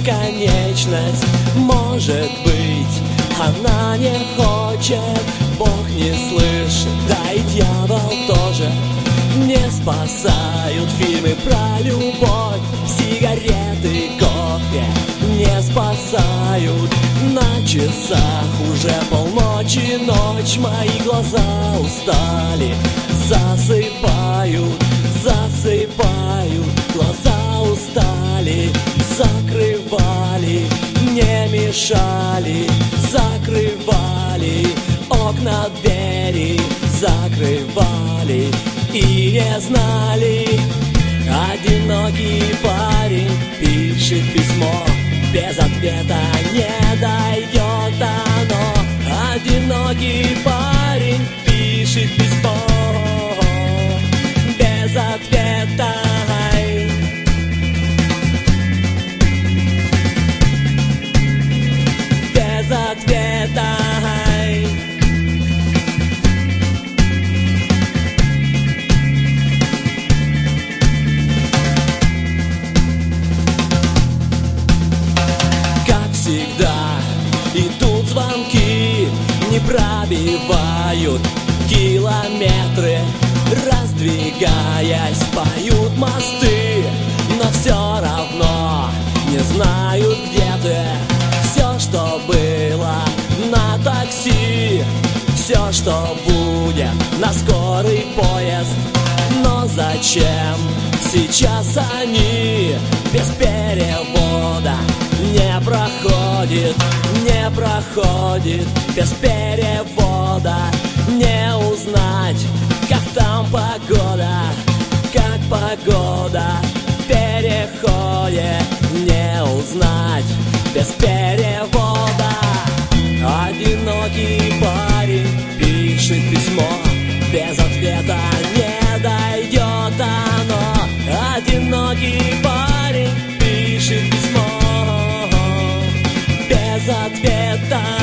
бесконечность. Может быть, она не хочет, Бог не слышит, да и дьявол тоже. Не спасают фильмы про любовь, сигареты, кофе не спасают. На часах уже полночи, ночь, мои глаза устали, засыпают, засыпают, глаза устали, закрывали, не мешали, закрывали, окна, двери закрывали и не знали. Одинокий парень пишет письмо, без ответа не дойдет оно. Одинокий парень пишет письмо, без ответа. Без ответа. Как всегда идут звонки, не пробивают километры, раздвигаясь, поют мосты, но все равно не знают, где ты. Все, что было на такси, все, что будет на скорый поезд. Но зачем сейчас они без перевода не проходит, не проходит без перевода? Не узнать, как там погода, как погода в переходе. Не узнать без перевода. Одинокий парень пишет письмо, без ответа не дойдет оно. Одинокий парень пишет письмо, без ответа.